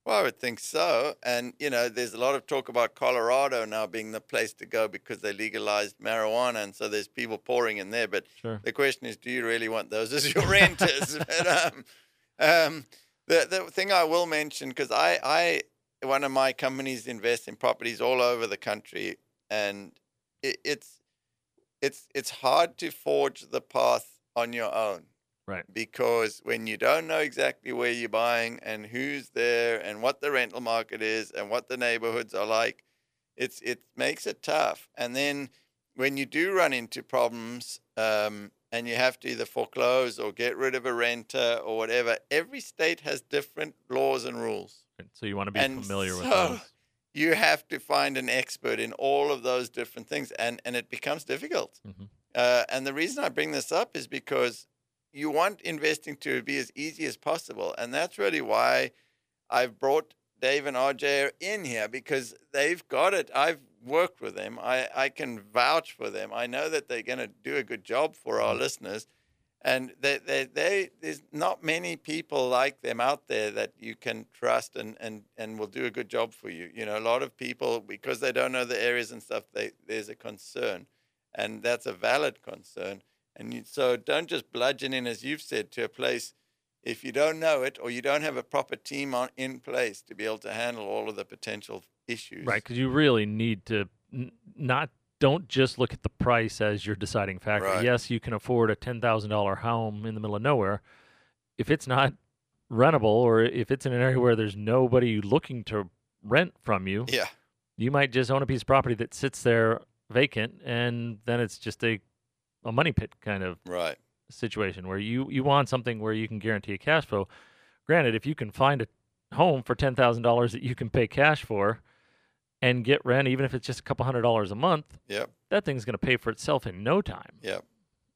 Well, I would think so. And, you know, there's a lot of talk about Colorado now being the place to go because they legalized marijuana. And so there's people pouring in there. But Sure. the question is, do you really want those as your renters? But, um, um, the, the thing I will mention, because I, I, one of my companies invests in properties all over the country. And it, it's, it's, it's hard to forge the path on your own. Right. Because when you don't know exactly where you're buying and who's there and what the rental market is and what the neighborhoods are like, it's it makes it tough. And then when you do run into problems um, and you have to either foreclose or get rid of a renter or whatever, every state has different laws and rules. So you want to be And familiar with so those. You have to find an expert in all of those different things, and, and it becomes difficult. Mhm. Uh, and the reason I bring this up is because you want investing to be as easy as possible. And that's really why I've brought Dave and R J in here, because they've got it. I've worked with them. I, I can vouch for them. I know that they're going to do a good job for our listeners. And they, they, they, there's not many people like them out there that you can trust and, and, and will do a good job for you. You know, a lot of people, because they don't know the areas and stuff, they, there's a concern. And that's a valid concern. And you, so don't just bludgeon in, as you've said, to a place if you don't know it or you don't have a proper team on, in place to be able to handle all of the potential issues. Right, because you really need to n- not don't just look at the price as your deciding factor. Right. Yes, you can afford a ten thousand dollar home in the middle of nowhere. If it's not rentable, or if it's in an area where there's nobody looking to rent from you, Yeah. you might just own a piece of property that sits there vacant, and then it's just a a money pit kind of Right. situation where you, you want something where you can guarantee a cash flow. Granted, if you can find a home for ten thousand dollars that you can pay cash for and get rent, even if it's just a couple hundred dollars a month, Yep. that thing's going to pay for itself in no time. Yep.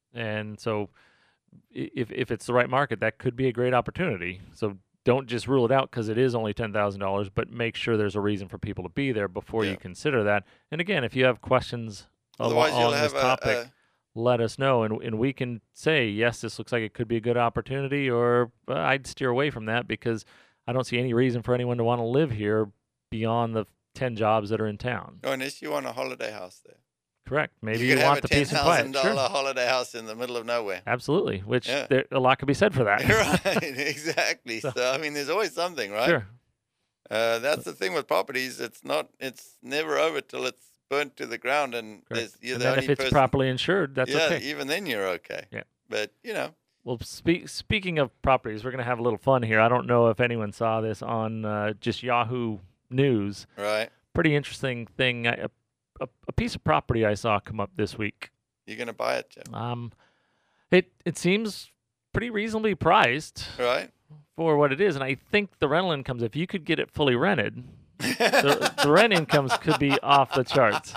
And so i- if if it's the right market, that could be a great opportunity. So don't just rule it out because it is only ten thousand dollars, but make sure there's a reason for people to be there before Yeah. you consider that. And again, if you have questions al- Otherwise, on you'll this have a, topic, a let us know, and and we can say, yes, this looks like it could be a good opportunity, or uh, I'd steer away from that because I don't see any reason for anyone to want to live here beyond the ten jobs that are in town. oh, unless you want a holiday house there. Correct. Maybe you you, could want have the a ten peace and thousand quiet. dollar Sure. holiday house in the middle of nowhere. Absolutely, which Yeah. there, a lot could be said for that. Right. Exactly. So- So I mean, there's always something, right? Sure. Uh, that's the thing with properties. It's not. It's never over till it's burnt to the ground, and Correct. there's you're And the then only if it's person. properly insured, that's yeah, okay. even then you're okay. Yeah. But you know, Well, speak, speaking of properties, we're going to have a little fun here. I don't know if anyone saw this on uh, just Yahoo News. right? Pretty interesting thing. I, a, a, a piece of property I saw come up this week. You're gonna buy it, Jim. Um, it it seems pretty reasonably priced Right? for what it is, and I think the rental incomes, if you could get it fully rented, the, the rent incomes could be off the charts.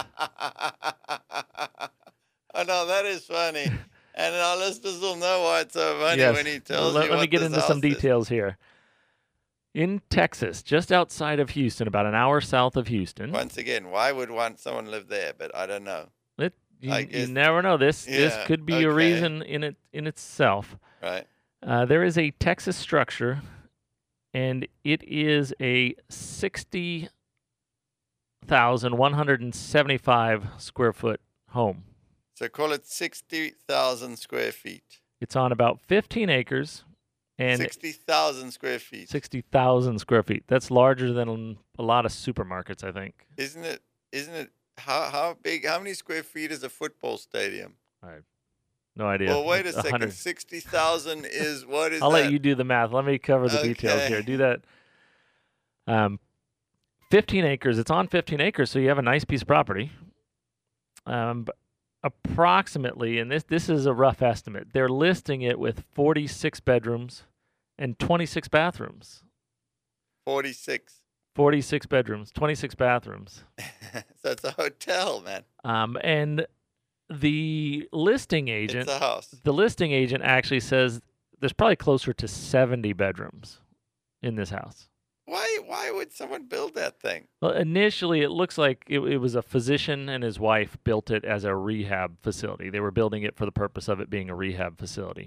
Oh no, that is funny, and our listeners will know why it's so funny Yes. when he tells let, you. let me what get this into some house is. details here. In Texas, just outside of Houston, about an hour south of Houston. Once again, why would want someone live there? But I don't know. It, you, I you guess- never know. This this Yeah, could be a okay. reason in it in itself. Right? Uh, there is a Texas structure, and it is a sixty thousand one hundred and seventy-five square foot home. So call it sixty thousand square feet. It's on about fifteen acres and Sixty thousand square feet. sixty thousand square feet. That's larger than a lot of supermarkets, I think. Isn't it? Isn't it? How how big? How many square feet is a football stadium? No idea. Well, wait a It's second. hundred. Sixty thousand is what is I'll that? let you do the math. Let me cover the details Okay. here. Do that. Um, fifteen acres. It's on fifteen acres, so you have a nice piece of property. Um, but approximately, and this this is a rough estimate, they're listing it with forty-six bedrooms and twenty-six bathrooms. Forty-six. forty-six bedrooms, twenty-six bathrooms. So it's a hotel, man. Um, and the listing agent, It's a house. the listing agent actually says there's probably closer to seventy bedrooms in this house. Why? Why would someone build that thing? Well, initially, it looks like it, it was a physician and his wife built it as a rehab facility. They were building it for the purpose of it being a rehab facility.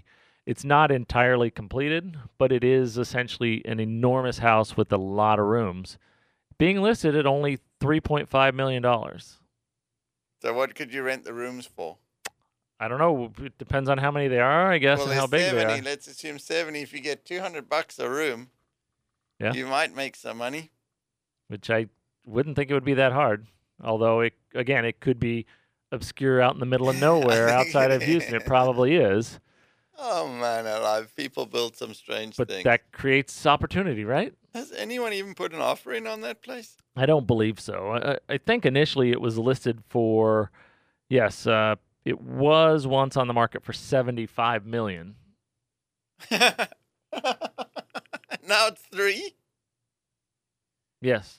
It's not entirely completed, but it is essentially an enormous house with a lot of rooms, being listed at only three point five million dollars. So what could you rent the rooms for? I don't know. It depends on how many there are, I guess, Well, and how there's big seventy. they are. Let's assume seventy. If you get two hundred bucks a room, Yeah. you might make some money. Which I wouldn't think it would be that hard. Although, it again, it could be obscure out in the middle of nowhere outside of Houston. It probably is. Oh, man alive. People build some strange But things. that creates opportunity, right? Has anyone even put an offer in on that place? I don't believe so. I, I think initially it was listed for, yes, uh, it was once on the market for seventy-five million dollars. Now it's three? Yes.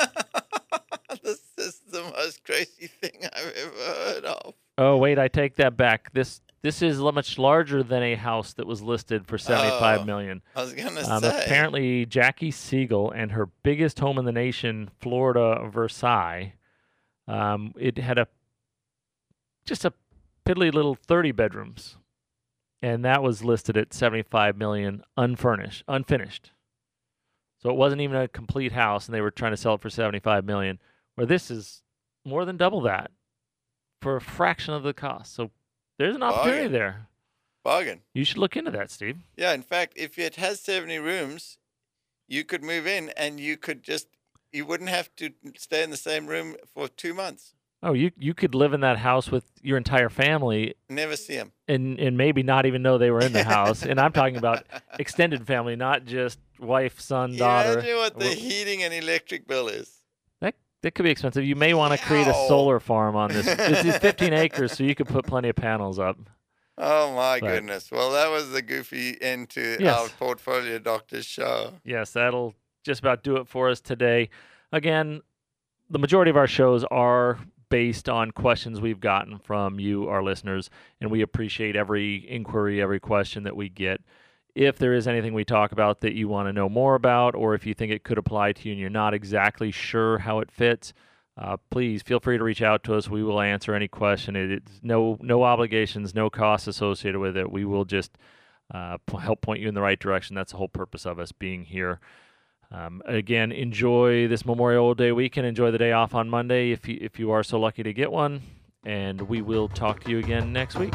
This is the most crazy thing I've ever heard of. Oh, wait, I take that back. This this is l- much larger than a house that was listed for seventy-five Oh, million I was going to Um, say. apparently, Jackie Siegel and her biggest home in the nation, Florida, Versailles, um, it had a just a piddly little thirty bedrooms, and that was listed at seventy-five million dollars unfurnished, unfinished. So it wasn't even a complete house, and they were trying to sell it for seventy-five million dollars, where this is more than double that for a fraction of the cost. So there's an opportunity Bargain. there. Bargain. You should look into that, Steve. Yeah, in fact, if it has seventy rooms, you could move in and you could just, you wouldn't have to stay in the same room for two months. Oh, you you could live in that house with your entire family Never see them. and, and maybe not even know they were in the house. And I'm talking about extended family, not just wife, son, daughter. Imagine what the Well, heating and electric bill is. That that could be expensive. You may want to create a Ow. solar farm on this. This is fifteen acres, so you could put plenty of panels up. Oh, my But- goodness. Well, that was the goofy end to Yes. our Portfolio Doctors show. Yes, that'll just about do it for us today. Again, the majority of our shows are based on questions we've gotten from you, our listeners, and we appreciate every inquiry, every question that we get. If there is anything we talk about that you want to know more about, or if you think it could apply to you and you're not exactly sure how it fits, uh, please feel free to reach out to us. We will answer any question. It, it's no no obligations, no costs associated with it. We will just uh, p- help point you in the right direction. That's the whole purpose of us being here. Um, again, enjoy this Memorial Day weekend. Enjoy the day off on Monday if you, if you are so lucky to get one. And we will talk to you again next week.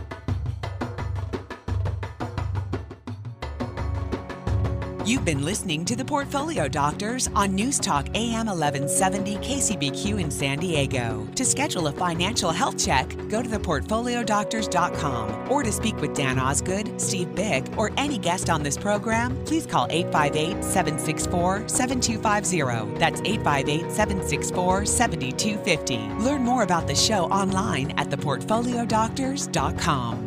You've been listening to the Portfolio Doctors on News Talk A M eleven seventy K C B Q in San Diego. To schedule a financial health check, go to the portfolio doctors dot com. Or to speak with Dan Osgood, Steve Bick, or any guest on this program, please call eight five eight, seven six four, seven two five zero. That's eight five eight, seven six four, seven two five zero. Learn more about the show online at the portfolio doctors dot com.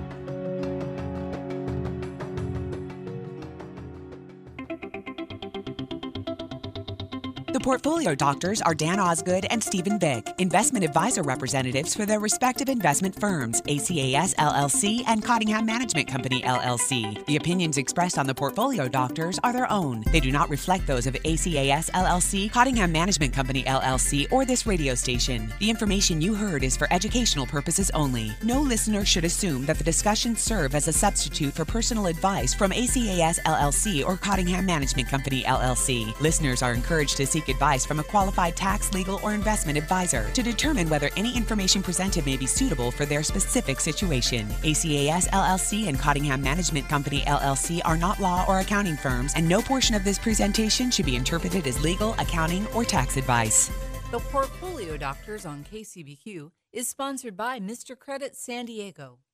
The Portfolio Doctors are Dan Osgood and Stephen Bick, investment advisor representatives for their respective investment firms, A C A S L L C and Cottingham Management Company L L C. The opinions expressed on the Portfolio Doctors are their own. They do not reflect those of A C A S L L C, Cottingham Management Company L L C, or this radio station. The information you heard is for educational purposes only. No listener should assume that the discussions serve as a substitute for personal advice from A C A S L L C or Cottingham Management Company L L C. Listeners are encouraged to seek advice from a qualified tax, legal, or investment advisor to determine whether any information presented may be suitable for their specific situation. A C A S L L C and Cottingham Management Company L L C are not law or accounting firms, and no portion of this presentation should be interpreted as legal, accounting, or tax advice. The Portfolio Doctors on K C B Q is sponsored by Mister Credit San Diego.